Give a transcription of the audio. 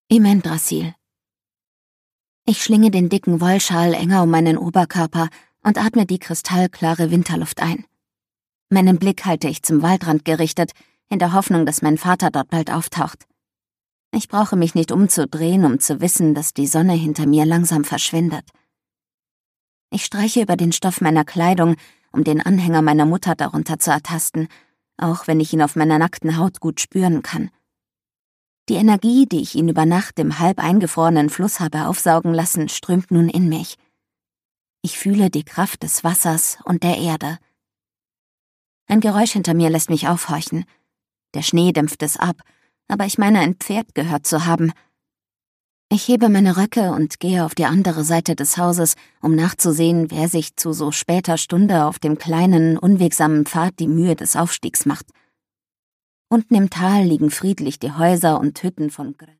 Imendrasil. Ich schlinge den dicken Wollschal enger um meinen Oberkörper und atme die kristallklare Winterluft ein. Meinen Blick halte ich zum Waldrand gerichtet, in der Hoffnung, dass mein Vater dort bald auftaucht. Ich brauche mich nicht umzudrehen, um zu wissen, dass die Sonne hinter mir langsam verschwindet. Ich streiche über den Stoff meiner Kleidung, um den Anhänger meiner Mutter darunter zu ertasten, auch wenn ich ihn auf meiner nackten Haut gut spüren kann. Die Energie, die ich ihn über Nacht im halb eingefrorenen Fluss habe aufsaugen lassen, strömt nun in mich. Ich fühle die Kraft des Wassers und der Erde. Ein Geräusch hinter mir lässt mich aufhorchen. Der Schnee dämpft es ab, aber ich meine, ein Pferd gehört zu haben. Ich hebe meine Röcke und gehe auf die andere Seite des Hauses, um nachzusehen, wer sich zu so später Stunde auf dem kleinen, unwegsamen Pfad die Mühe des Aufstiegs macht. Unten im Tal liegen friedlich die Häuser und Hütten von